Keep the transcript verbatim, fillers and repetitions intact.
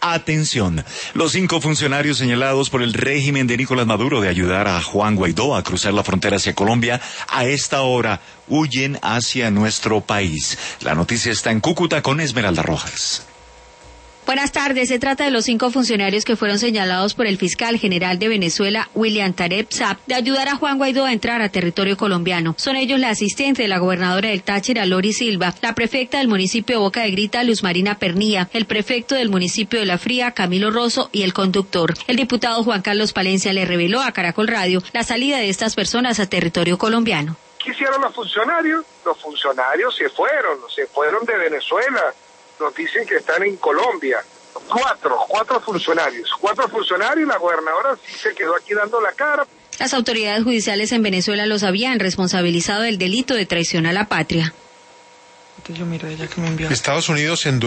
Atención, los cinco funcionarios señalados por el régimen de Nicolás Maduro de ayudar a Juan Guaidó a cruzar la frontera hacia Colombia, a esta hora huyen hacia nuestro país. La noticia está en Cúcuta con Esmeralda Rojas. Buenas tardes. Se trata de los cinco funcionarios que fueron señalados por el fiscal general de Venezuela, William Tarek Saab, de ayudar a Juan Guaidó a entrar a territorio colombiano. Son ellos la asistente de la gobernadora del Táchira, Lori Silva, la prefecta del municipio de Boca de Grita, Luz Marina Pernía, el prefecto del municipio de La Fría, Camilo Rosso, y el conductor. El diputado Juan Carlos Palencia le reveló a Caracol Radio la salida de estas personas a territorio colombiano. ¿Qué hicieron los funcionarios? Los funcionarios se fueron, se fueron de Venezuela. Nos dicen que están en Colombia. Cuatro, cuatro funcionarios. Cuatro funcionarios y la gobernadora sí se quedó aquí dando la cara. Las autoridades judiciales en Venezuela los habían responsabilizado del delito de traición a la patria. Estados Unidos en